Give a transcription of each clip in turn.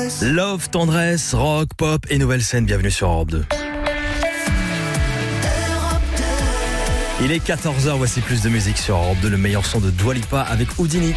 Love, tendresse, rock, pop et nouvelle scène. Bienvenue sur Europe 2. Il est 14h, voici plus de musique sur Europe 2, le meilleur son de Dua Lipa avec Houdini.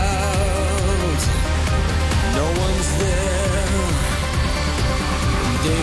No one's there.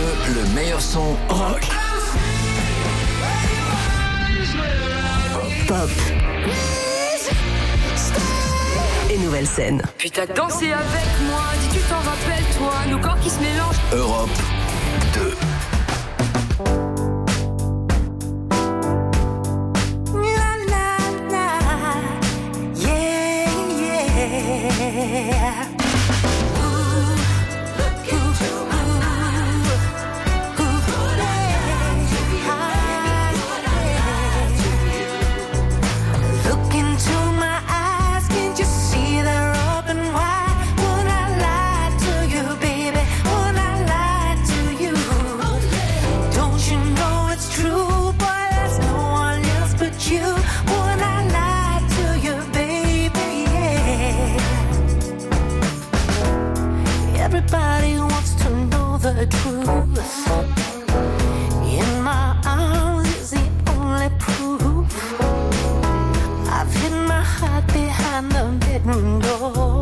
le meilleur son rock. Pop. Et nouvelle scène. Puis t'as dansé avec moi, dis tu t'en rappelles toi, nos corps qui se mélangent. Europe 2. Everybody wants to know the truth. In my arms is the only proof. I've hidden my heart behind the bedroom door.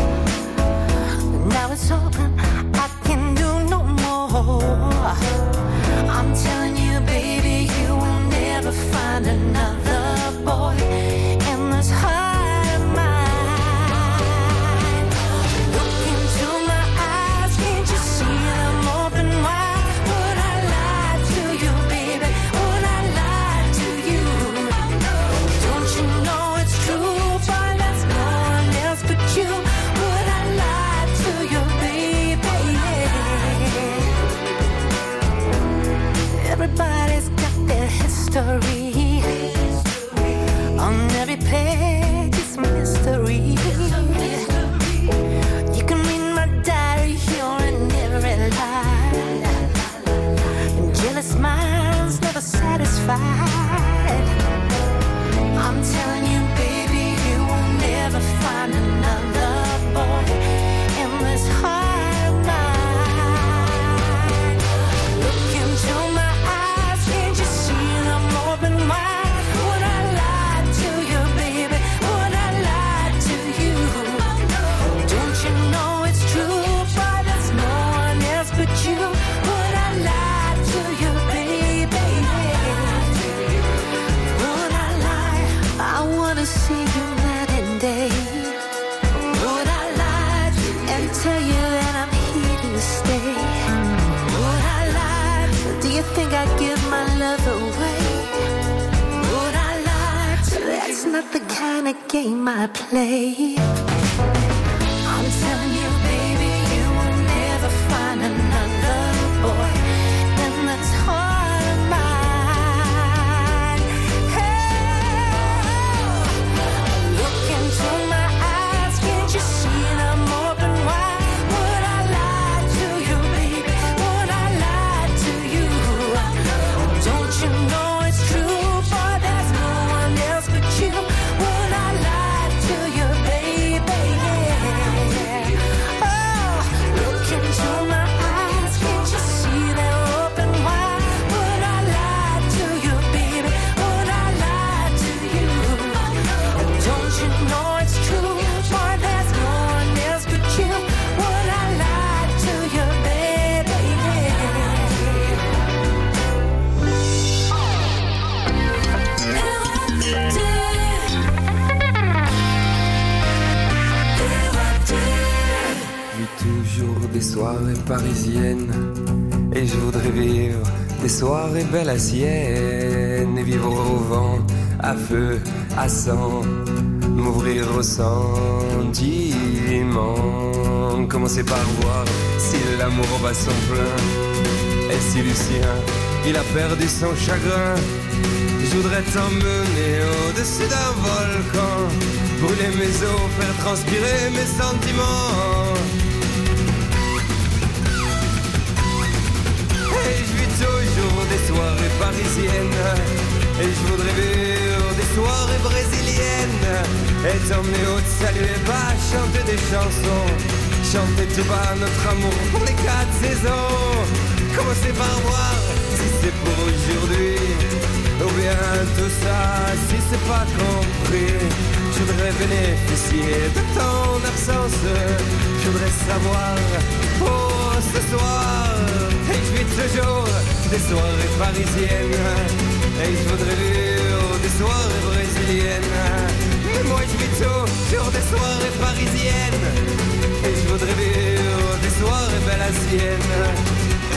Now it's open, I can do no more. I'm telling you, baby, you will never find another boy in this heart. Everybody's got their history. On every page is mystery. You can read my diary, you're in every line. Jealous minds never satisfied. I'm telling you, baby, you will never find another boy in this heart of mine. Look into my think I give my love away? Would I lie? That's not the kind of game I play. I'm telling you, baby, you will never find another boy in this heart of mine. Hey, look into my eyes, can't you see them open wide? Would I lie to you, baby? Would I lie to you? Don't you know it's true, boy, there's no one else but you. Would I lie to you, baby? Oh, look into my eyes, can't you see they're open wide? Would I lie to you, baby? Would I lie to you? Don't you know it's true, boy, there's no one else but you. Would I lie to you, baby? Vis toujours des soirées parisiennes, et je voudrais vivre des soirées belles à Sienne, et vivre au vent, à feu, à sang, m'ouvrir au sentiment. Commencer par voir si l'amour bat son plein, et si Lucien, il a perdu son chagrin. Je voudrais t'emmener au-dessus d'un volcan, brûler mes os, faire transpirer mes sentiments. Et je vis toujours des soirées parisiennes, et je voudrais vivre des soirées brésiliennes, et t'emmener au saluer bas, chanter des chansons, chanter tout bas notre amour pour les 4 saisons. Commencer par voir si c'est pour aujourd'hui, ou bien tout ça si c'est pas compris. Je voudrais bénéficier de ton absence, je voudrais savoir pour ce soir. Et je vis des soirées parisiennes. Et je voudrais vivre des soirées brésiliennes. Mais moi je vis toujours des soirées parisiennes. Et je voudrais vivre des soirées belles à sienne.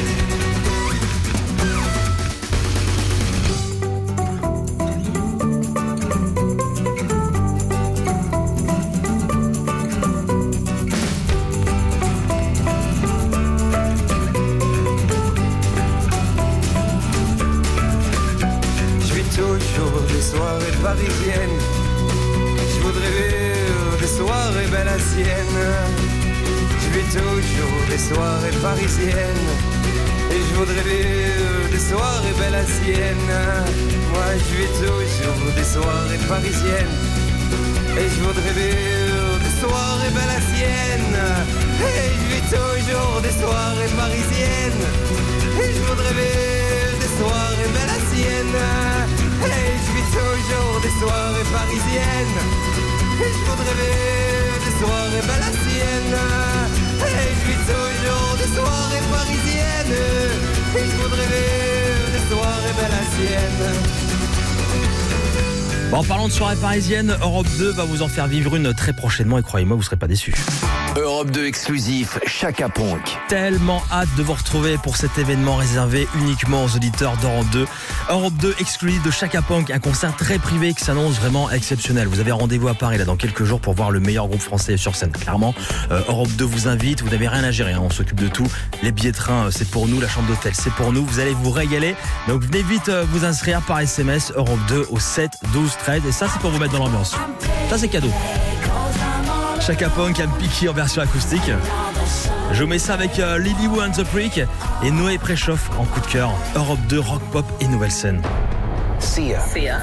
Toujours des soirées parisiennes. Je voudrais vivre des soirées belles à sienne. Je vis toujours des soirées parisiennes. Et je voudrais vivre des soirées belles à sienne. Moi je vis toujours des soirées parisiennes. Et je voudrais vivre des soirées belles à sienne. Et je vis toujours des soirées parisiennes. Et je voudrais vivre des soirées belles à sienne. Et je vis toujours des soirées parisiennes. Et je voudrais vivre des soirées belles à sienne. Et je vis toujours des soirées parisiennes. Et je voudrais vivre des soirées belles à sienne. Bon, en parlant de soirée parisienne, Europe 2 va vous en faire vivre une très prochainement et croyez-moi, vous ne serez pas déçus. Europe 2 exclusif, Chaka Ponk. Tellement hâte de vous retrouver pour cet événement réservé uniquement aux auditeurs d'Europe 2. Europe 2 exclusif de Chaka Ponk, un concert très privé qui s'annonce vraiment exceptionnel. Vous avez rendez-vous à Paris là dans quelques jours pour voir le meilleur groupe français sur scène. Clairement, Europe 2 vous invite, vous n'avez rien à gérer, hein, on s'occupe de tout. Les billets de train, c'est pour nous, la chambre d'hôtel, c'est pour nous. Vous allez vous régaler. Donc venez vite vous inscrire par SMS Europe 2 au 7 12 13 et ça c'est pour vous mettre dans l'ambiance. Ça c'est cadeau. Chaka Ponk, un piqué en version acoustique. Je mets ça avec Lily Wu and the Prick et Noé Préchoff en coup de cœur. Europe 2, rock, pop et nouvelle scène. Sia. Sia.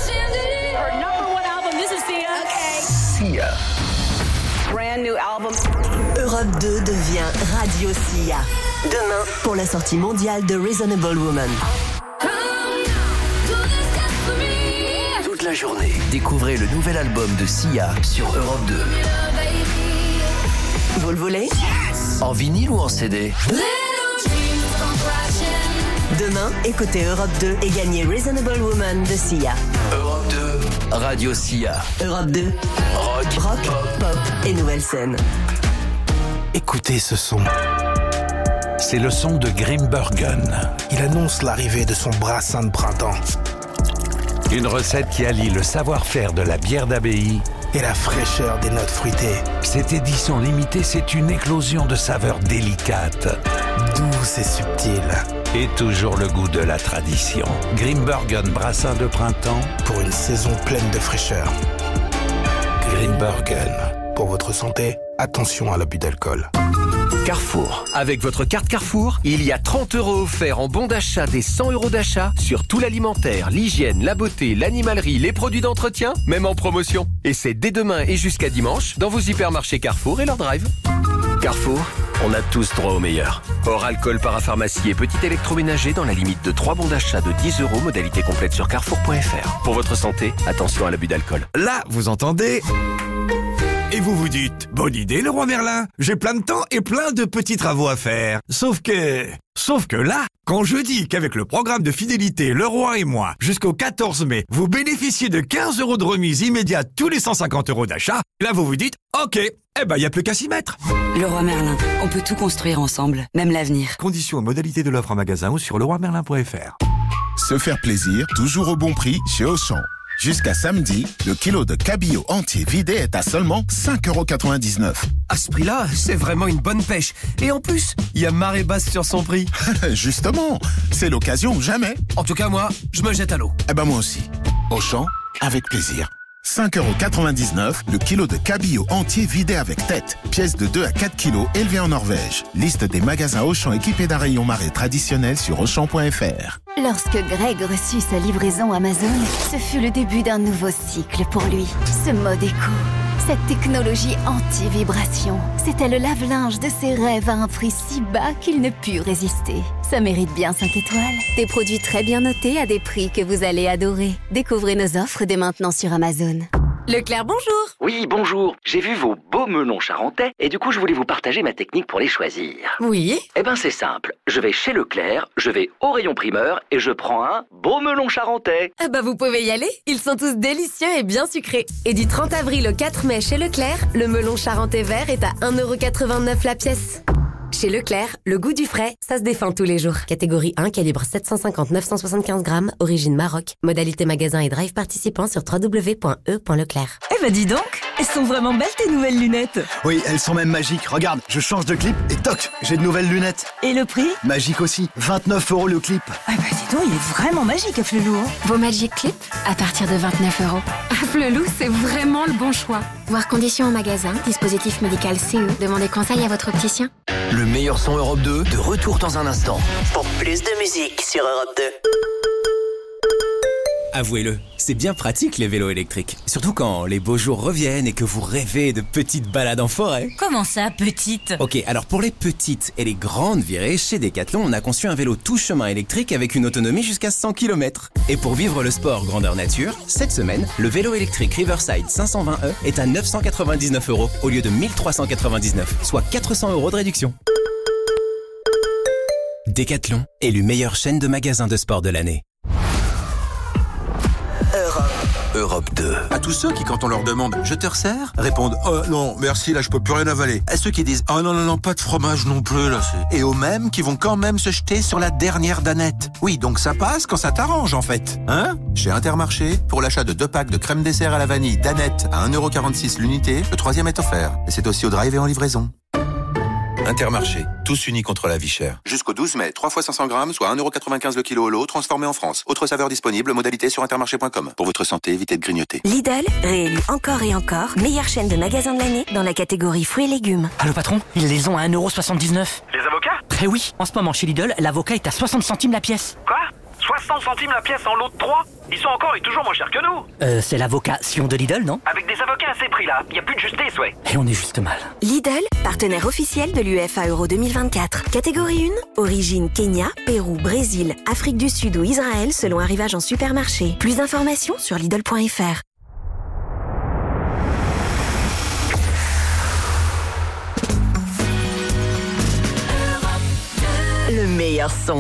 Sia. Brand new album. Europe 2 devient Radio Sia. Demain, pour la sortie mondiale de Reasonable Woman. Toute la journée, découvrez le nouvel album de Sia sur Europe 2. Vous le voulez ? En vinyle ou en CD? Demain, écoutez Europe 2 et gagnez Reasonable Woman de Sia. Europe 2, Radio Sia. Europe 2, rock, pop et nouvelle scène. Écoutez ce son. C'est le son de Grimbergen. Il annonce l'arrivée de son brassin de printemps. Une recette qui allie le savoir-faire de la bière d'abbaye et la fraîcheur des notes fruitées. Cette édition limitée, c'est une éclosion de saveurs délicates, douces et subtiles. Et toujours le goût de la tradition. Grimbergen brassin de printemps pour une saison pleine de fraîcheur. Grimbergen. Pour votre santé, attention à l'abus d'alcool. Carrefour. Avec votre carte Carrefour, il y a 30 € offerts en bon d'achat des 100 € d'achat sur tout l'alimentaire, l'hygiène, la beauté, l'animalerie, les produits d'entretien, même en promotion. Et c'est dès demain et jusqu'à dimanche dans vos hypermarchés Carrefour et leur drive. Carrefour, on a tous droit au meilleur. Hors alcool, parapharmacie et petit électroménager dans la limite de 3 bons d'achat de 10 €, modalité complète sur carrefour.fr. Pour votre santé, attention à l'abus d'alcool. Là, vous entendez ? Et vous vous dites, bonne idée Leroy Merlin, j'ai plein de temps et plein de petits travaux à faire. Sauf que là, quand je dis qu'avec le programme de fidélité Leroy et moi, jusqu'au 14 mai, vous bénéficiez de 15 € de remise immédiate tous les 150 € d'achat, là vous vous dites, ok, il n'y a plus qu'à s'y mettre. Leroy Merlin, on peut tout construire ensemble, même l'avenir. Conditions et modalités de l'offre en magasin ou sur leroymerlin.fr. Se faire plaisir, toujours au bon prix chez Auchan. Jusqu'à samedi, le kilo de cabillaud entier vidé est à seulement 5,99 €. À ce prix-là, c'est vraiment une bonne pêche. Et en plus, il y a marée basse sur son prix. Justement, c'est l'occasion ou jamais. En tout cas, moi, je me jette à l'eau. Moi aussi. Auchan, avec plaisir. 5,99 € le kilo de cabillaud entier vidé avec tête. Pièce de 2 à 4 kilos élevée en Norvège. Liste des magasins Auchan équipés d'un rayon marée traditionnel sur Auchan.fr. Lorsque Greg reçut sa livraison Amazon, ce fut le début d'un nouveau cycle pour lui. Ce mode éco, cette technologie anti-vibration, c'était le lave-linge de ses rêves à un prix si bas qu'il ne put résister. Ça mérite bien 5 étoiles. Des produits très bien notés à des prix que vous allez adorer. Découvrez nos offres dès maintenant sur Amazon. Leclerc, bonjour. Oui, bonjour. J'ai vu vos beaux melons charentais et du coup, je voulais vous partager ma technique pour les choisir. Oui. Eh ben, c'est simple. Je vais chez Leclerc, je vais au rayon primeur et je prends un beau melon charentais. Ah bah vous pouvez y aller. Ils sont tous délicieux et bien sucrés. Et du 30 avril au 4 mai chez Leclerc, le melon charentais vert est à 1,89€ la pièce. Chez Leclerc, le goût du frais, ça se défend tous les jours. Catégorie 1, calibre 750-975 grammes, origine Maroc. Modalité magasin et drive participant sur www.e.leclerc. Eh bah dis donc, elles sont vraiment belles tes nouvelles lunettes. Oui, elles sont même magiques. Regarde, je change de clip et toc, j'ai de nouvelles lunettes. Et le prix ? Magique aussi, 29€ le clip. Ah bah dis donc, il est vraiment magique, Afflelou. Vos Magic Clip à partir de 29€. Afflelou, c'est vraiment le bon choix. Voir conditions en magasin, dispositif médical CE. Demandez conseil à votre opticien. Le meilleur son Europe 2, de retour dans un instant. Pour plus de musique sur Europe 2. Avouez-le, c'est bien pratique les vélos électriques. Surtout quand les beaux jours reviennent et que vous rêvez de petites balades en forêt. Comment ça, petite ? Ok, alors pour les petites et les grandes virées, chez Decathlon, on a conçu un vélo tout chemin électrique avec une autonomie jusqu'à 100 km. Et pour vivre le sport grandeur nature, cette semaine, le vélo électrique Riverside 520e est à 999€ au lieu de 1399, soit 400€ de réduction. Decathlon, élu meilleure chaîne de magasins de sport de l'année. Europe 2. À tous ceux qui, quand on leur demande « Je te resserre ?» répondent « Oh non, merci, là je peux plus rien avaler ». À ceux qui disent « Oh non, pas de fromage non plus, là c'est... » Et aux mêmes qui vont quand même se jeter sur la dernière danette. Oui, donc ça passe quand ça t'arrange en fait. Hein ? Chez Intermarché, pour l'achat de 2 packs de crème dessert à la vanille danette à 1,46€ l'unité, le 3e est offert. Et c'est aussi au drive et en livraison. Intermarché, tous unis contre la vie chère. Jusqu'au 12 mai, 3 fois 500 grammes, soit 1,95€ le kilo au lot, transformé en France. Autre saveur disponible, modalité sur intermarché.com. Pour votre santé, évitez de grignoter. Lidl, réélu encore et encore, meilleure chaîne de magasins de l'année dans la catégorie fruits et légumes. Allô patron, ils les ont à 1,79€. Les avocats ? Eh oui, en ce moment chez Lidl, l'avocat est à 60 centimes la pièce. Quoi ? 60 centimes la pièce en lot de 3 ? Ils sont encore et toujours moins chers que nous. C'est l'avocat Sion de Lidl, non ? Avec des avocats à ces prix-là, y a plus de justice, ouais. Et on est juste mal. Lidl, partenaire officiel de l'UEFA Euro 2024. Catégorie 1, origine Kenya, Pérou, Brésil, Afrique du Sud ou Israël selon arrivage en supermarché. Plus d'informations sur Lidl.fr. Le meilleur son.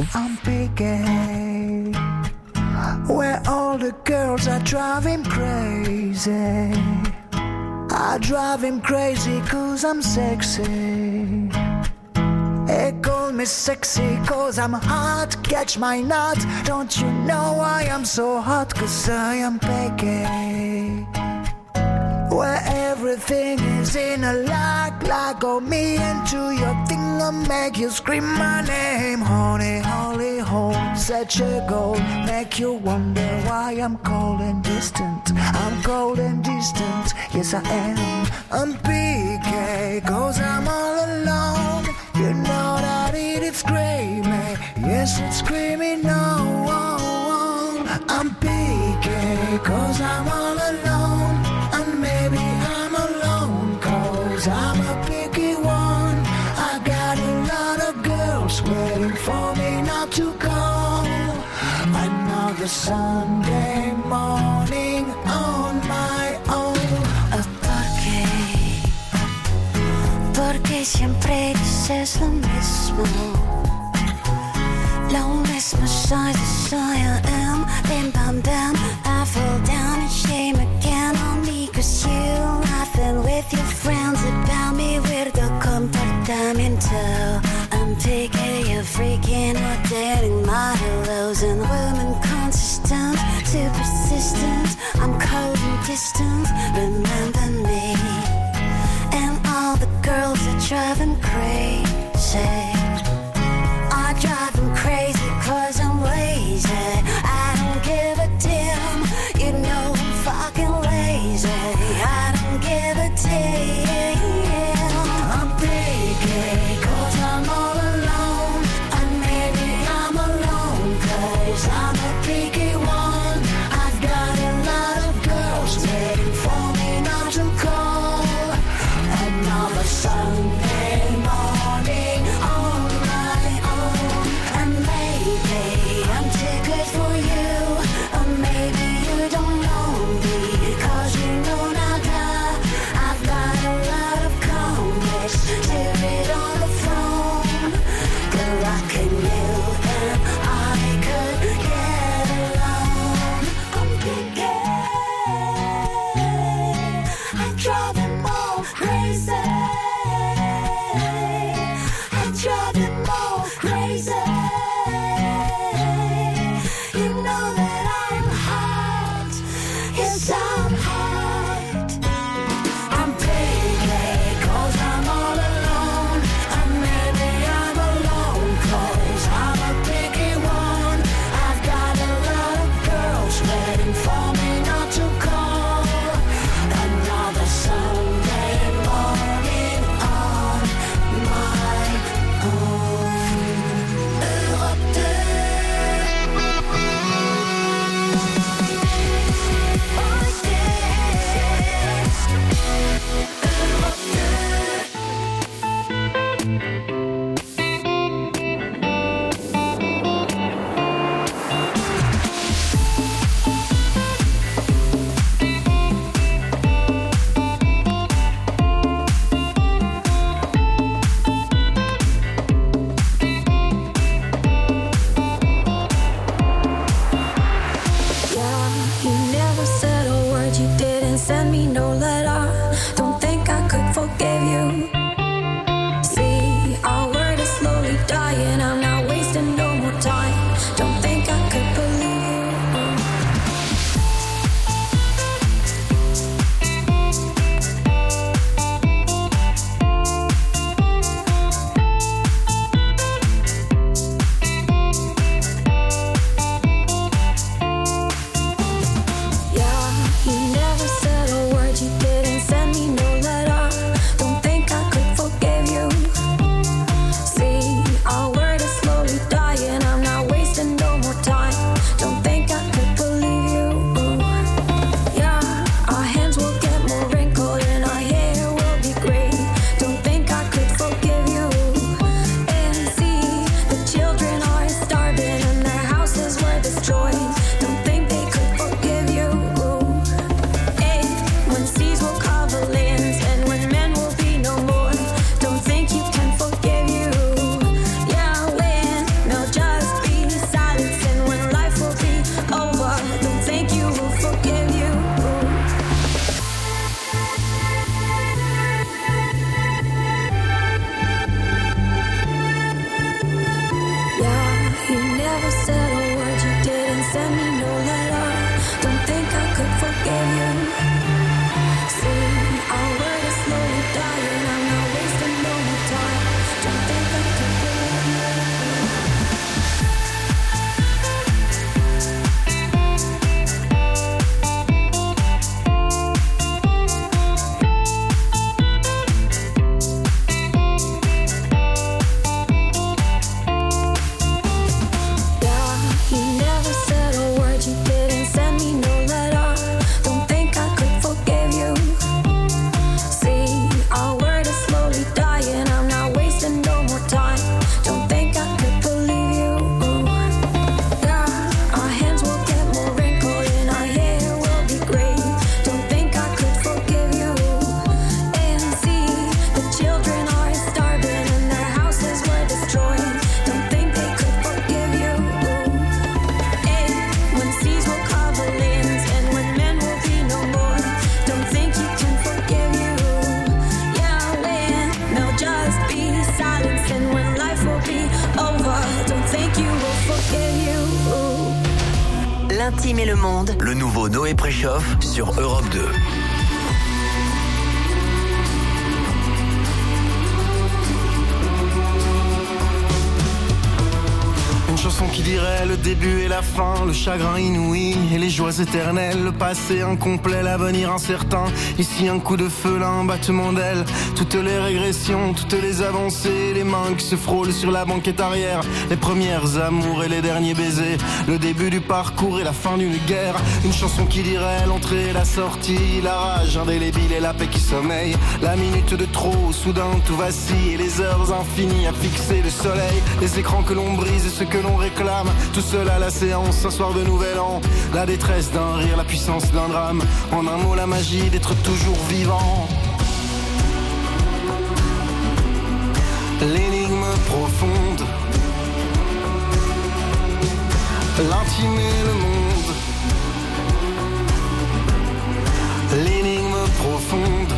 Where all the girls are driving crazy. I drive him crazy cause I'm sexy. They call me sexy cause I'm hot. Catch my nut. Don't you know I am so hot cause I am picky. Where everything is in a like go me into your thing and make you scream my name. Honey, holy hole, such a goal. Make you wonder why I'm cold and distant. I'm cold and distant, yes I am. I'm PK, cause I'm all alone. You know that it's screaming, yes it's screaming no. I'm PK, cause I'm all alone. And maybe I'm alone, cause I'm a picky one. I got a lot of girls waiting for me not to call. Another Sunday morning on my own. Porque siempre dices lo mismo. Lo mismo soy, I am. Bim bam bam, I fall down and shame again on me. Cause you laughing with your friends about me. Weirdo comportamiento. I'm taking you freaking or dating modelos and women consistent, too persistent. I'm cold and distant, remember me. And all the girls are driving crazy. I drive them crazy cause I'm lazy. I don't give a damn, you know I'm fucking lazy. I don't give a damn. I'm picky cause I'm all alone. And maybe I'm alone cause I'm a picky one. I've got a lot of girls waiting for me not to call. Another Sunday morning on send me no letter. Don't think I could forgive you. See, our word is slowly dying. I'm not wasting no more time. Don't think I could believe you. L'intime et le monde. Le nouveau Noé Préchoff sur Europe 2. Une chanson qui dirait le début et la fin, le chagrin inouï et les joies éternelles, le passé incomplet, l'avenir incertain. Ici un coup de feu, là un battement d'aile. Toutes les régressions, toutes les avancées, les mains qui se frôlent sur la banquette arrière, les premières amours et les derniers baisers, le début du parcours et la fin d'une guerre. Une chanson qui dirait l'entrée et la sortie, la rage indélébile et la paix qui sommeille. La minute de trop, soudain tout vacille et les heures infinies à fixer le soleil. Les écrans que l'on brise et ce que l'on réclame, tout seul à la séance, un soir de nouvel an. La détresse d'un rire, la puissance d'un drame. En un mot, la magie d'être toujours vivant. L'énigme profonde, l'intime et le monde. L'énigme profonde.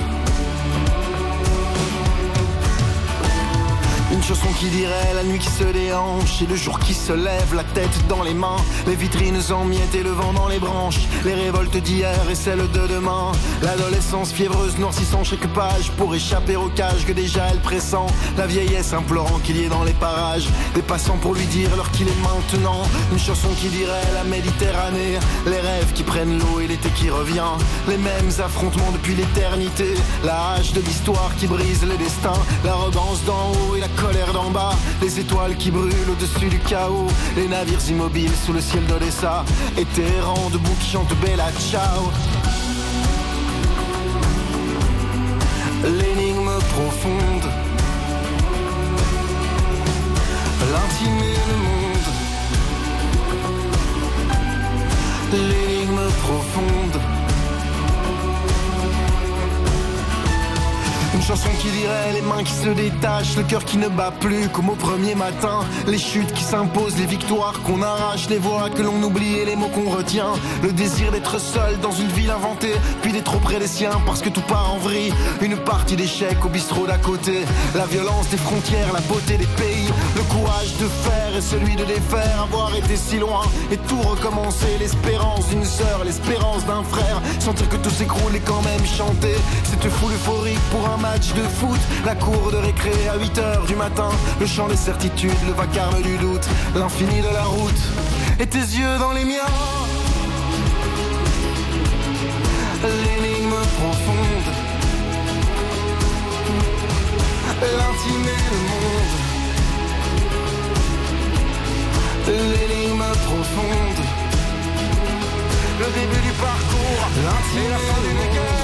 Une chanson qui dirait la nuit qui se déhanche et le jour qui se lève, la tête dans les mains, les vitrines en miettes et le vent dans les branches, les révoltes d'hier et celles de demain, l'adolescence fiévreuse noircissant chaque page pour échapper au cage que déjà elle pressent, la vieillesse implorant qu'il y ait dans les parages des passants pour lui dire l'heure qu'il est maintenant. Une chanson qui dirait la Méditerranée, les rêves qui prennent l'eau et l'été qui revient, les mêmes affrontements depuis l'éternité, la hache de l'histoire qui brise les destins, l'arrogance d'en haut et la colère d'en bas, les étoiles qui brûlent au-dessus du chaos, les navires immobiles sous le ciel d'Odessa, et Téhéran debout qui chante Bella Ciao. L'énigme profonde, l'intime et le monde. L'énigme profonde. Une chanson qui dirait les mains qui se détachent, le cœur qui ne bat plus comme au premier matin, les chutes qui s'imposent, les victoires qu'on arrache, les voix que l'on oublie et les mots qu'on retient, le désir d'être seul dans une ville inventée, puis d'être auprès des siens parce que tout part en vrille, une partie d'échecs au bistrot d'à côté, la violence des frontières, la beauté des pays, le courage de faire et celui de défaire, avoir été si loin et tout recommencer, l'espérance d'une sœur, l'espérance d'un frère, sentir que tout s'écroule et quand même chanter, cette foule euphorique pour un match de foot, la cour de récré à 8h du matin, le chant des certitudes, le vacarme du doute, l'infini de la route, et tes yeux dans les miens. L'énigme profonde, l'intime et le monde. L'énigme profonde, le début du parcours, l'intime et la fin d'une guerre.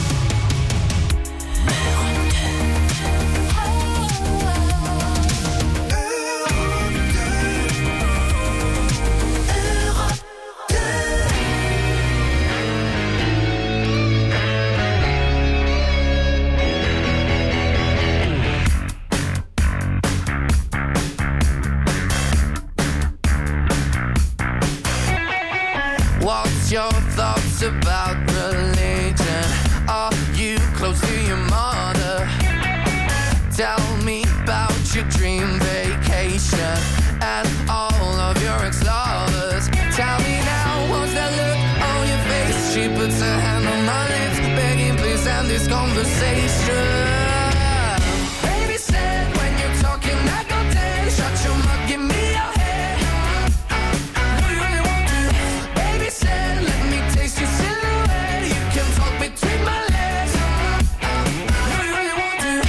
What's your thoughts about religion? Are you close to your mother? Tell me about your dream vacation and all of your ex-lovers. Tell me this conversation. Baby said when you're talking, I go dead. Shut your mouth, give me your head. Do you really want to? Baby said, let me taste your silhouette. You can talk between my legs. Do you really want to?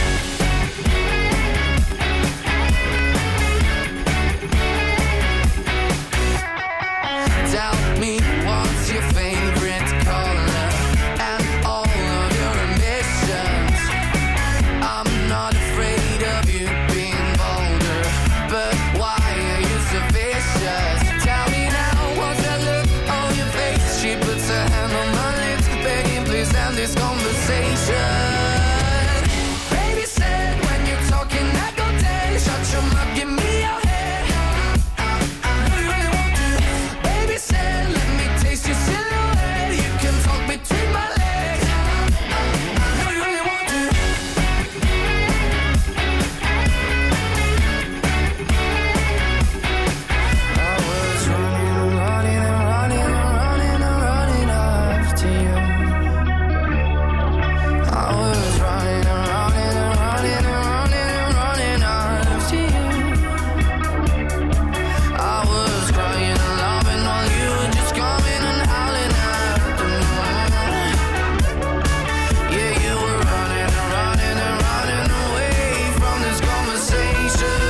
Tell me what's your favorite color and all of your ambitions. I'm not afraid of you being bolder, but why are you so vicious? Tell me now, what's that look on your face? She puts her hand on my lips, begging please end this conversation. Baby said when you're talking I go dead. Shut your mouth, give me your head. Do you really want to? Baby said let me taste your silhouette. You can talk between my legs. Do you really want to? I was running and running and running and running and running after you. I was running and running and running and running and running after you. I was crying and laughing while you were just coming and howling after me. Yeah, you were running and running and running away from this conversation.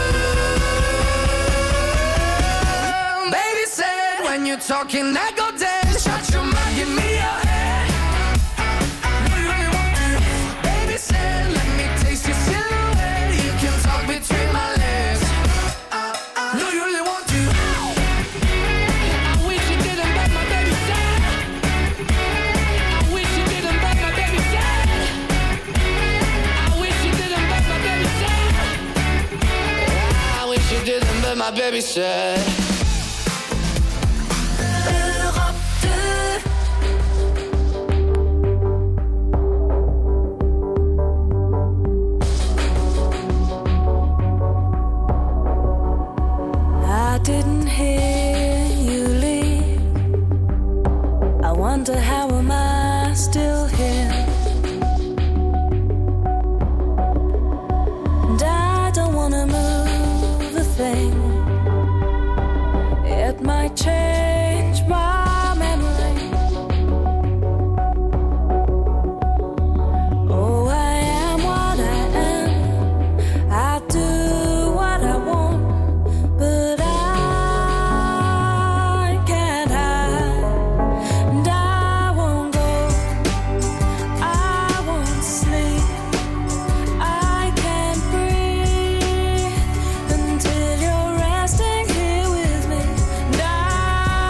Baby said when you're talking I go dead. Shut your mouth, give me your head. Do you really want to? Baby said let me taste your silhouette. You can talk between my legs. Do you really want to? I wish you didn't, but my baby said. I wish you didn't, but my baby said. I wish you didn't, but my baby said. I wish you didn't, but my baby said. Europe 2. I didn't hear you leave. I wonder how am I still here? And I don't wanna move a thing. It might change my memory. Oh, I am what I am. I do what I want, but I can't hide. And I won't go. I won't sleep. I can't breathe until you're resting here with me. And I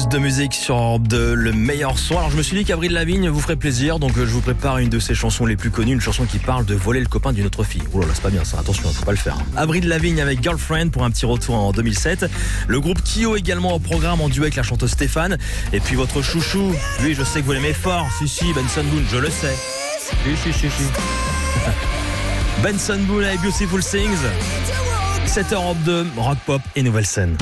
plus de musique sur Europe 2, le meilleur son. Alors je me suis dit qu'Avril Lavigne vous ferait plaisir, donc je vous prépare une de ses chansons les plus connues, une chanson qui parle de voler le copain d'une autre fille. Oh là là, c'est pas bien ça, attention, faut pas le faire. Avril Lavigne avec Girlfriend pour un petit retour en 2007. Le groupe Kyo également au programme en duo avec la chanteuse Stéphane. Et puis votre chouchou, lui je sais que vous l'aimez fort, si, Benson Boone, je le sais. Si. Benson Boone avec Beautiful Things. C'est Europe 2, rock pop et nouvelle scène.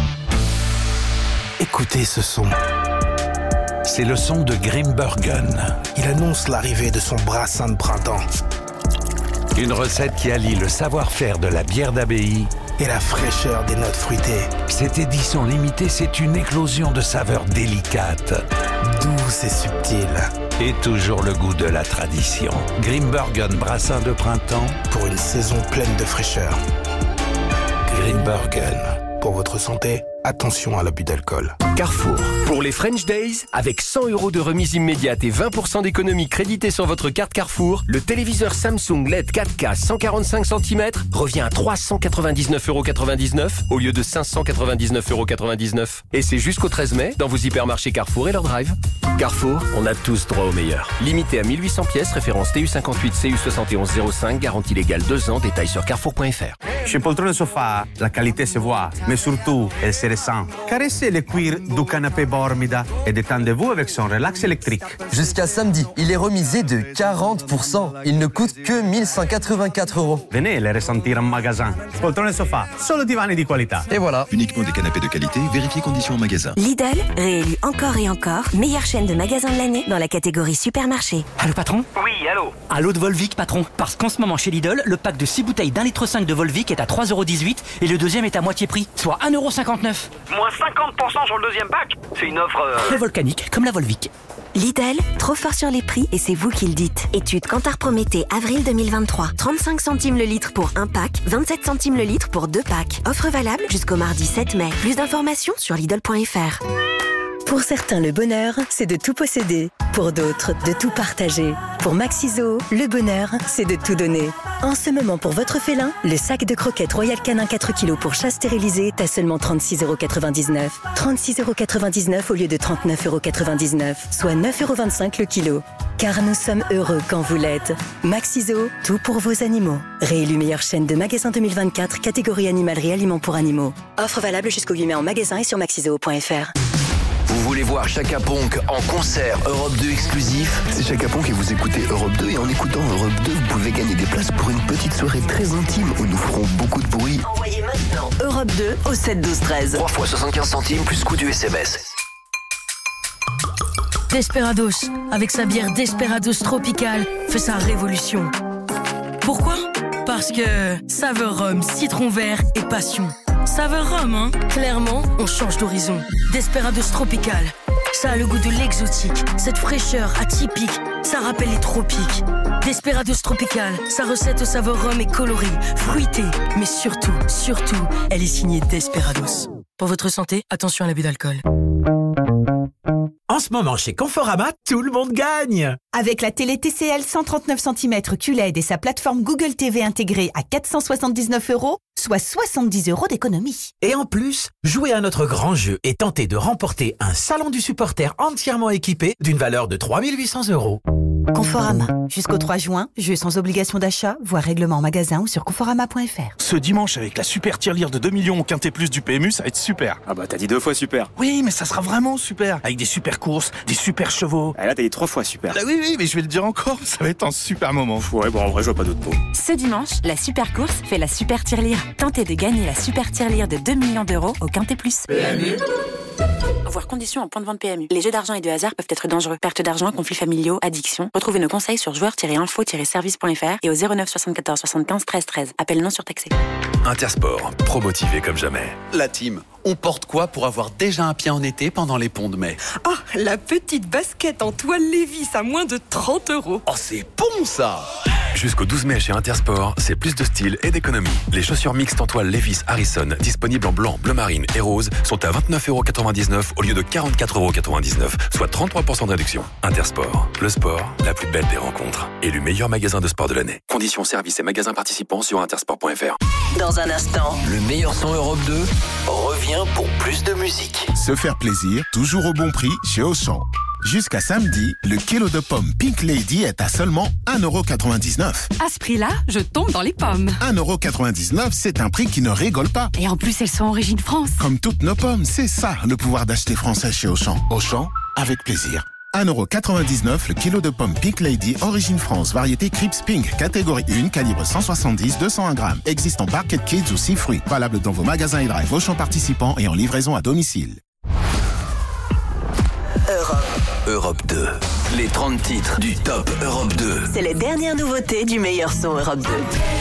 Écoutez ce son. C'est le son de Grimbergen. Il annonce l'arrivée de son brassin de printemps. Une recette qui allie le savoir-faire de la bière d'abbaye et la fraîcheur des notes fruitées. Cette édition limitée, c'est une éclosion de saveurs délicates, douces et subtiles. Et toujours le goût de la tradition. Grimbergen brassin de printemps pour une saison pleine de fraîcheur. Grimbergen. Pour votre santé, attention à l'abus d'alcool. Carrefour. Pour les French Days, avec 100 € de remise immédiate et 20% d'économie créditée sur votre carte Carrefour, le téléviseur Samsung LED 4K 145 cm revient à 399,99 € au lieu de 599,99 €. Et c'est jusqu'au 13 mai dans vos hypermarchés Carrefour et leur drive. Carrefour, on a tous droit au meilleur. Limité à 1800 pièces, référence TU58 CU7105, garantie légale 2 ans, détails sur carrefour.fr. Chez Poltrone Sofa, la qualité se voit, mais surtout, elle se ressent. Caressez le cuir du canapé Bormida et détendez-vous avec son relax électrique. Jusqu'à samedi, il est remisé de 40%. Il ne coûte que 1184 €. Venez les ressentir en magasin. Poltrone Sofa, solo divani di qualità. Et voilà. Uniquement des canapés de qualité, vérifiez conditions en magasin. Lidl, réélu encore et encore, meilleure chaîne de magasins de l'année dans la catégorie supermarché. Allô patron ? Oui, allô. Allô de Volvic patron. Parce qu'en ce moment chez Lidl, le pack de 6 bouteilles d'1,5 litre de Volvic est à 3,18 € et le deuxième est à moitié prix, soit 1,59 €. Moins 50% sur le deuxième pack. C'est une offre... La volcanique, comme la Volvic. Lidl, trop fort sur les prix et c'est vous qui le dites. Étude Kantar Prométhée, avril 2023. 35 centimes le litre pour un pack, 27 centimes le litre pour 2 packs. Offre valable jusqu'au mardi 7 mai. Plus d'informations sur Lidl.fr. Pour certains, le bonheur, c'est de tout posséder. Pour d'autres, de tout partager. Pour Maxiso, le bonheur, c'est de tout donner. En ce moment, pour votre félin, le sac de croquettes Royal Canin 4 kg pour chat stérilisé est à seulement 36,99 €. 36,99 € au lieu de 39,99 €, soit 9,25 € le kilo. Car nous sommes heureux quand vous l'êtes. Maxiso, tout pour vos animaux. Réélu meilleure chaîne de magasins 2024, catégorie animalerie aliments pour animaux. Offre valable jusqu'au 8 mai en magasin et sur maxiso.fr. Vous voulez voir Chaka Ponk en concert Europe 2 exclusif? C'est Chaka Ponk et vous écoutez Europe 2 et en écoutant Europe 2, vous pouvez gagner des places pour une petite soirée très intime où nous ferons beaucoup de bruit. Envoyez maintenant Europe 2 au 7 12 13. 3 fois 75 centimes plus coût du SMS. Desperados, avec sa bière Desperados Tropical, fait sa révolution. Pourquoi ? Parce que saveur rhum, citron vert et passion. Saveur rhum, hein ? Clairement, on change d'horizon. Desperados Tropical, ça a le goût de l'exotique, cette fraîcheur atypique, ça rappelle les tropiques. Desperados Tropical, sa recette aux saveurs rhum est colorée, fruitée, mais surtout, elle est signée Desperados. Pour votre santé, attention à l'abus d'alcool. En ce moment, chez Conforama, tout le monde gagne! Avec la télé TCL 139 cm QLED et sa plateforme Google TV intégrée à 479 €, soit 70 € d'économie. Et en plus, jouez à notre grand jeu et tentez de remporter un salon du supporter entièrement équipé d'une valeur de 3 800 €. Conforama. Jusqu'au 3 juin, jeu sans obligation d'achat, voire règlement en magasin ou sur conforama.fr. Ce dimanche, avec la super tirelire de 2 millions au Quintet Plus du PMU, ça va être super. Ah bah t'as dit 2 fois super. Oui, mais ça sera vraiment super. Avec des super courses, des super chevaux. Ah là t'as dit 3 fois super. Ah oui, mais je vais le dire encore, ça va être un super moment. Ouais, bon en vrai je vois pas d'autres mots. Ce dimanche, la super course fait la super tirelire. Tentez de gagner la super tirelire de 2 millions € au Quintet Plus. PMU. Voir conditions en point de vente PMU. Les jeux d'argent et de hasard peuvent être dangereux. Perte d'argent, conflits familiaux, addiction. Retrouvez nos conseils sur joueurs-info-service.fr et au 09 74 75 13 13. Appel non surtaxé. Intersport, pro-motivé comme jamais. La team, on porte quoi pour avoir déjà un pied en été pendant les ponts de mai? Oh, la petite basket en toile Lévis à moins de 30 €. Oh, c'est bon ça! Jusqu'au 12 mai chez Intersport, c'est plus de style et d'économie. Les chaussures mixtes en toile Levi's Harrison, disponibles en blanc, bleu marine et rose, sont à 29,99 € au lieu de 44,99 €, soit 33% de réduction. Intersport, le sport, la plus belle des rencontres. Élu meilleur magasin de sport de l'année. Conditions, services et magasins participants sur intersport.fr. Dans un instant, le meilleur son Europe 2 revient revient pour plus de musique. Se faire plaisir, toujours au bon prix chez Auchan. Jusqu'à samedi, le kilo de pommes Pink Lady est à seulement 1,99 €. À ce prix-là, je tombe dans les pommes. 1,99 €, c'est un prix qui ne rigole pas. Et en plus, elles sont origine France. Comme toutes nos pommes, c'est ça le pouvoir d'acheter français chez Auchan. Auchan, avec plaisir. 1,99 € le kilo de pommes Pink Lady, origine France, variété Crips Pink, catégorie 1, calibre 170-201 grammes. Existe en Barquette Kids ou 6 fruits. Valable dans vos magasins et drive Auchan participants et en livraison à domicile. Europe 2. Les 30 titres du Top Europe 2. C'est les dernières nouveautés du meilleur son Europe 2.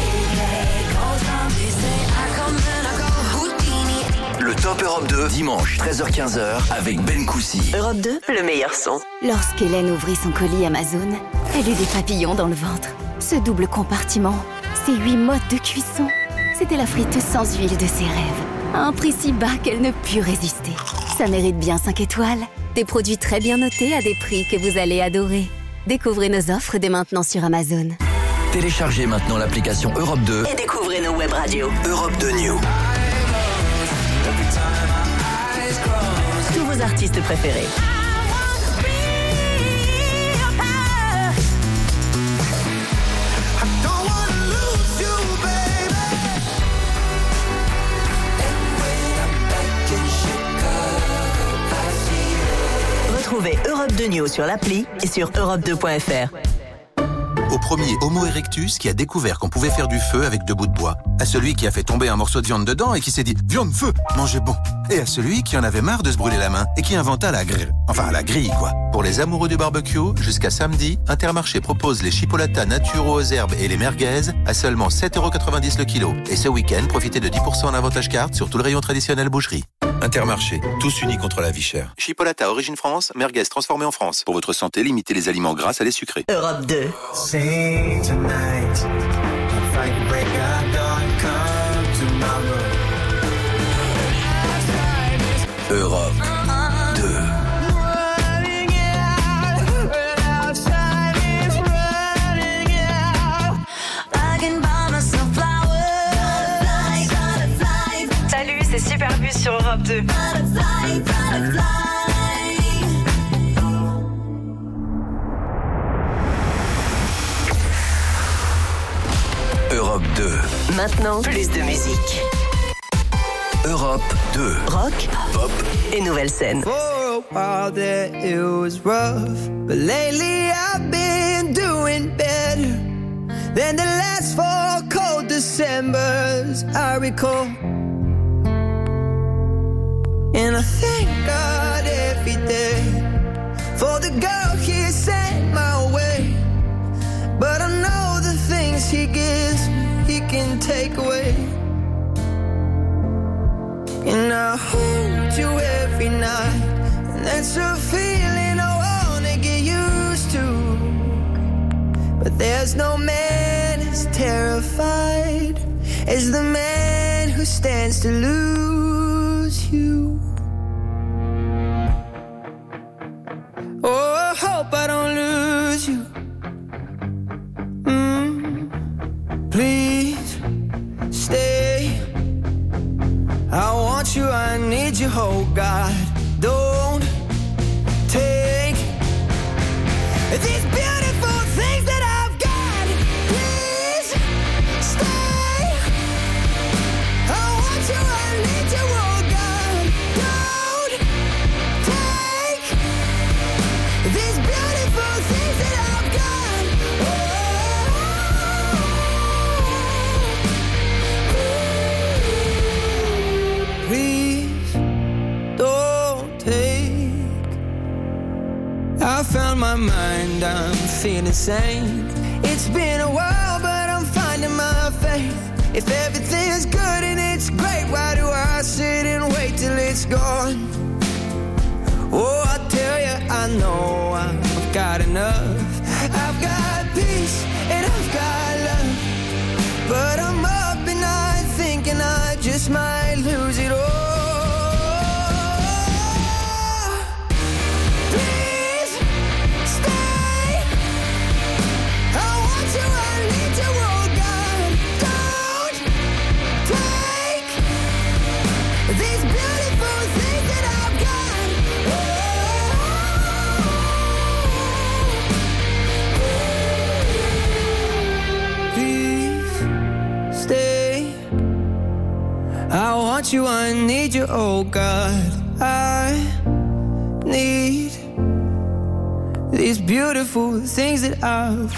Le Top Europe 2, dimanche 13h-15h avec Ben Koussi. Europe 2, le meilleur son. Lorsqu'Hélène ouvrit son colis Amazon, elle eut des papillons dans le ventre. Ce double compartiment, ces 8 modes de cuisson, c'était la friteuse sans huile de ses rêves. À un prix si bas qu'elle ne put résister. Ça mérite bien 5 étoiles. Des produits très bien notés à des prix que vous allez adorer. Découvrez nos offres dès maintenant sur Amazon. Téléchargez maintenant l'application Europe 2 et découvrez nos web radios. Europe 2 New. Tous vos artistes préférés. Retrouvez Europe 2 News sur l'appli et sur europe2.fr. Au premier Homo erectus qui a découvert qu'on pouvait faire du feu avec 2 bouts de bois. À celui qui a fait tomber un morceau de viande dedans et qui s'est dit « Viande, feu, mangez bon !» Et à celui qui en avait marre de se brûler la main et qui inventa la grille. Enfin, la grille, quoi. Pour les amoureux du barbecue, jusqu'à samedi, Intermarché propose les chipolatas naturaux aux herbes et les merguez à seulement 7,90 € le kilo. Et ce week-end, profitez de 10% en avantage carte sur tout le rayon traditionnel boucherie. Intermarché, tous unis contre la vie chère. Chipolata origine France, merguez transformée en France. Pour votre santé, limitez les aliments gras à les sucrés. Europe 2. Europe 2. Salut, c'est Super Bus sur Europe 2. Europe 2. Maintenant, plus de musique. Europe 2. Rock, pop et nouvelle scène. For a while there it was rough, but lately I've been doing better than the last 4 cold Decembers I recall. And I thank God every day for the girl He sent my way. But I know the things He gives me, He can take away. And I hold you every night, and that's a feeling I wanna get used to. But there's no man as terrified as the man who stands to lose you. Oh, I hope I don't lose you. Please stay. I want you, I need you, oh God. Don't take these beautiful things that I've got. Please stay. I want you, I need you, oh God. Don't take these beautiful things that I've got. Please don't take. I found my mind, I'm feeling sane. It's been a while, but I'm finding my faith. If everything's good and it's great, why do I sit and wait till it's gone? Oh, I tell you, I know I've got enough. I've got peace and I've got love, but I'm up and I'm thinking I just might lose it all. Please stay. I want you, I need you, oh God. Don't take these beautiful want you, I need you, oh God. I need these beautiful things that I've.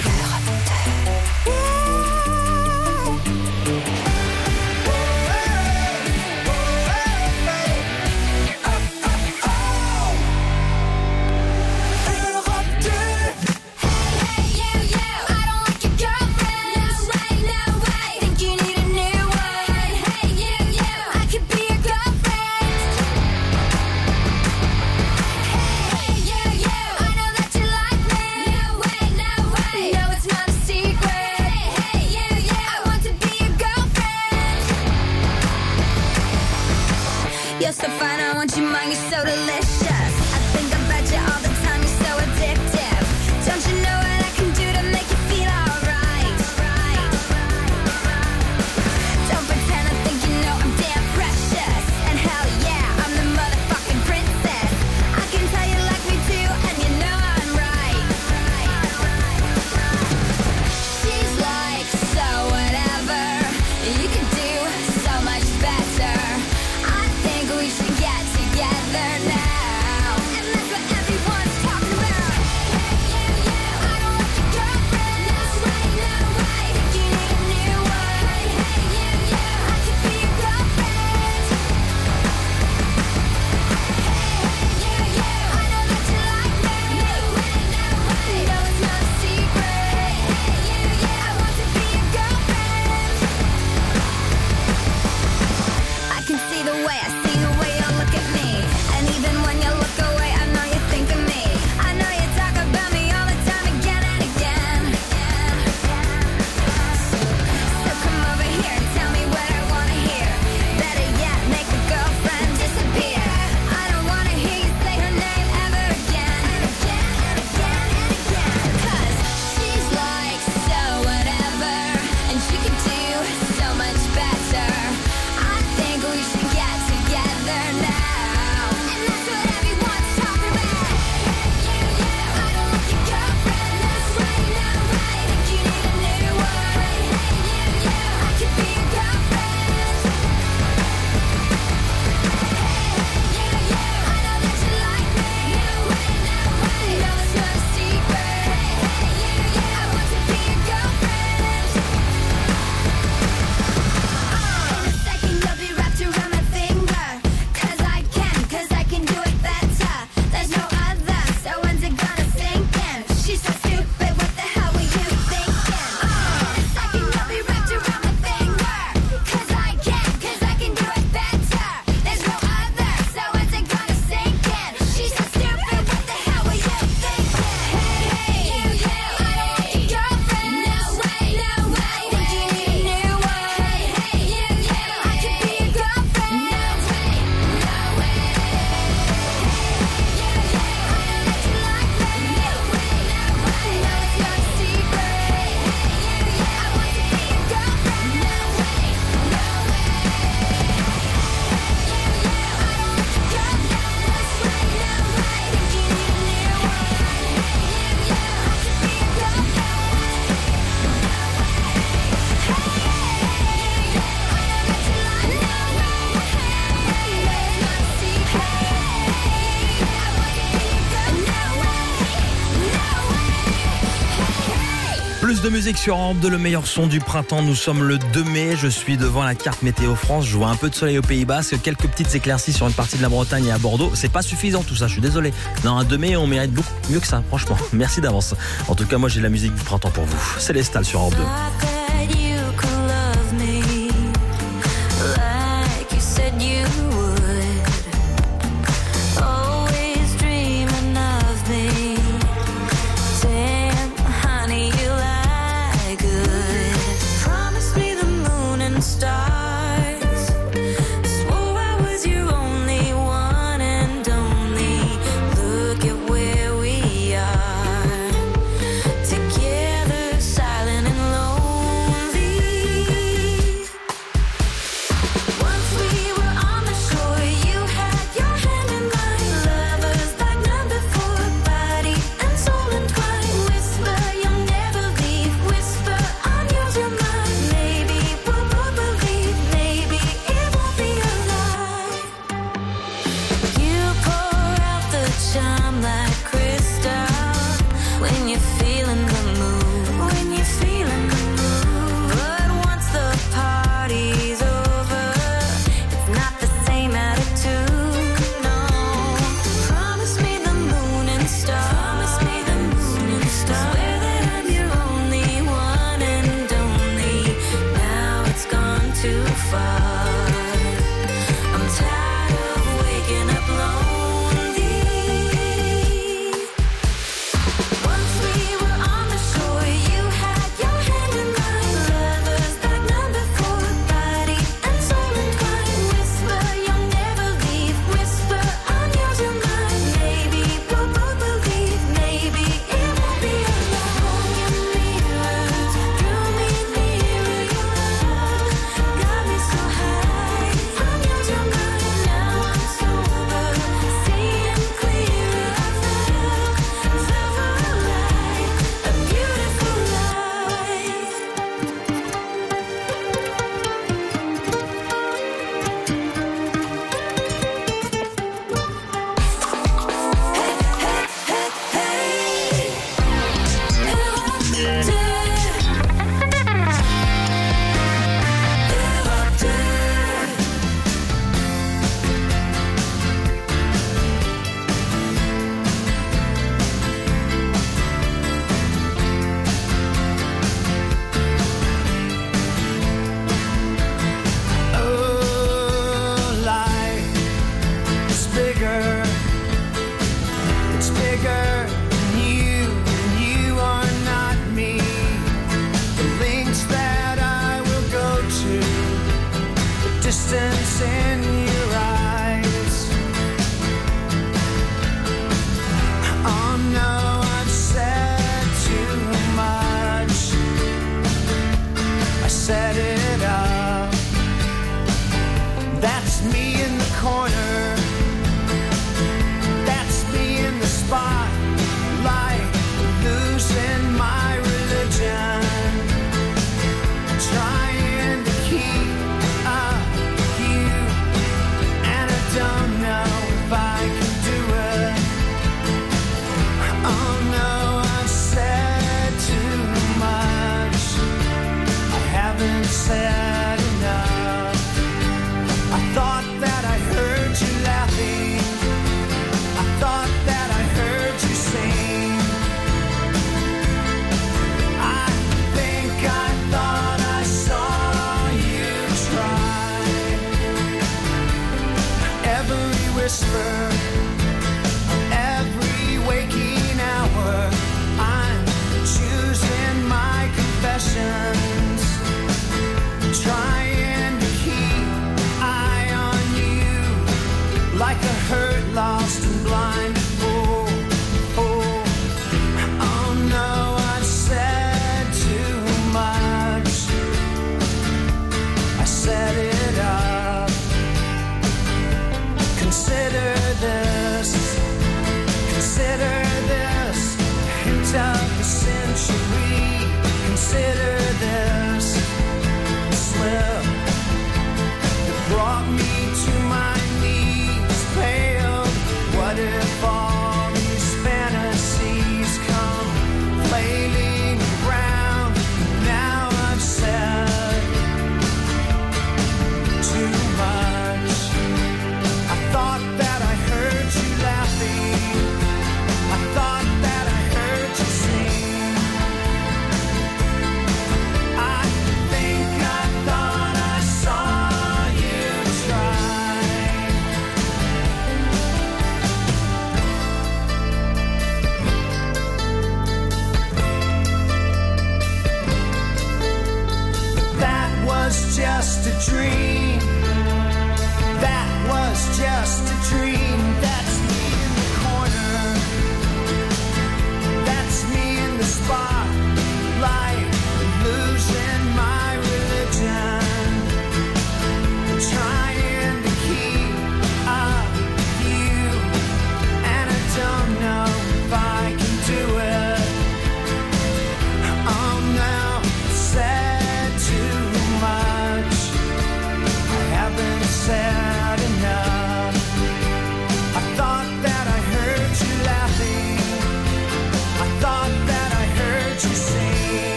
You're so fine, I want you mine, you're so delicious. I think about you all the time, you're so addictive. Don't you know what I can do to make you feel alright? Don't pretend I think you know I'm damn precious. And hell yeah, I'm the motherfucking princess. I can tell you like me too, and you know I'm right. She's like, so whatever, you can do so much better. We should get together now, and that's what everyone's talking about. Hey, I don't like your girlfriend. No way, think you need a new one. Hey, I could be your girlfriend. Hey, I know that you like me. No, it's not a secret. Hey, I want to be your girlfriend. I can see the way I see the way you look at me, and even when you look away, I know you think of me. I know you talk about me all the time, again and again. So come over here and tell me what I wanna hear. Better yet, make the girlfriend disappear. I don't wanna hear you say her name ever again. Cause she's like, so whatever, and she can do so much better. I think we should get together now, and that's what everyone's talking about. I don't like your girlfriend. No way, think you need a new one. I could be your girlfriend. I know that you like me. No, it's not a secret. I want to be your girlfriend. In a second you'll be wrapped around my finger. Cause I can do it better. There's no other, so when's it gonna sink in? She's so stupid, what the hell were you thinking? In a second you'll be wrapped around my finger. Cause I can do it better. There's no other, so when's it gonna sink in? She's so stupid, what the hell were you thinking? I don't want your girlfriend. No way, think you need a new one. I could be your girlfriend. No way. Plus de musique sur Europe 2, le meilleur son du printemps. Nous sommes le 2 mai, je suis devant la carte Météo France. Je vois un peu de soleil au Pays Basque, quelques petites éclaircies sur une partie de la Bretagne et à Bordeaux. C'est pas suffisant tout ça, je suis désolé. Non, un 2 mai, on mérite beaucoup mieux que ça, franchement. Merci d'avance. En tout cas, moi j'ai la musique du printemps pour vous. Célestal sur Europe 2. Together, silent and lonely. I'm tired of waking up lonely. Once we were on the shore, you had your hand in mine. Lovers like number 4, body and soul entwined. Whisper, you'll never leave. Whisper, I'm yours, you're mine. Maybe we'll both believe. Maybe it won't be alone. Your mirrors drew me nearer. Your love got me so high. I'm yours, you're mine. Now I'm sober, seeing clearer. I felt alive, a beautiful life. Oh, life is bigger. It's bigger than you, and you are not me. The lengths that I will go to, the distance in your eyes. Oh no, I've said too much. I set it up. That's me in the corner. That's me in the spotlight, losing my religion, trying to keep up with you.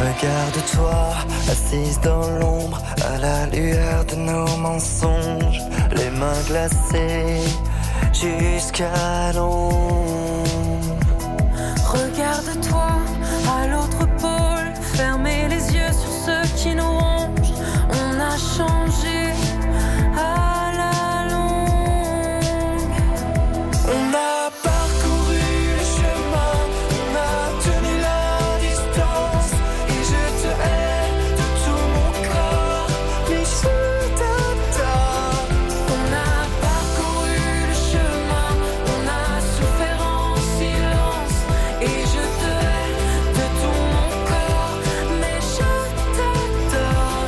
Regarde-toi, assise dans l'ombre, à la lueur de nos mensonges, les mains glacées jusqu'à l'ombre. Regarde-toi, à l'autre pôle, fermez les yeux sur ceux qui nous rongent. On a changé à la longue. On a parcouru le chemin, on a tenu la distance, et je te hais de tout mon corps, mais je t'adore. On a parcouru le chemin, on a souffert en silence, et je te hais de tout mon corps, mais je t'adore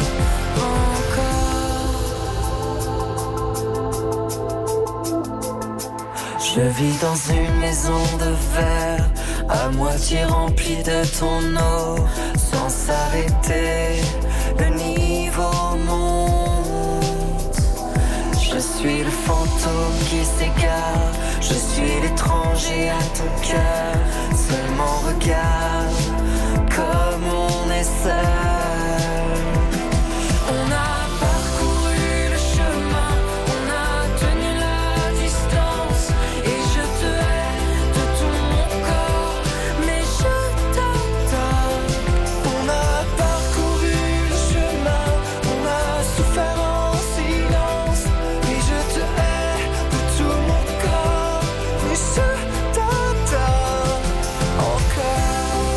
encore. Je vis dans une maison de verre, à moitié remplie de ton eau, sans s'arrêter, le niveau monte. Je suis le fantôme qui s'égare, je suis l'étranger à ton cœur, seulement regarde comme on est seul. On a parcouru le chemin, on a tenu la distance, et je te hais de tout mon corps, mais je t'adore. On a parcouru le chemin, on a souffert en silence, et je te hais de tout mon corps, mais je t'adore encore.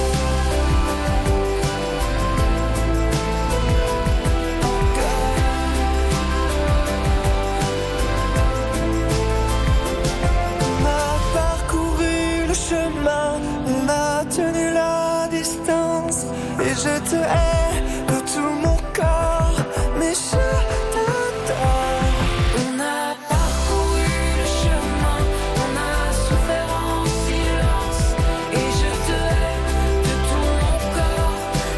On a parcouru le chemin, on a tenu la distance, et je te hais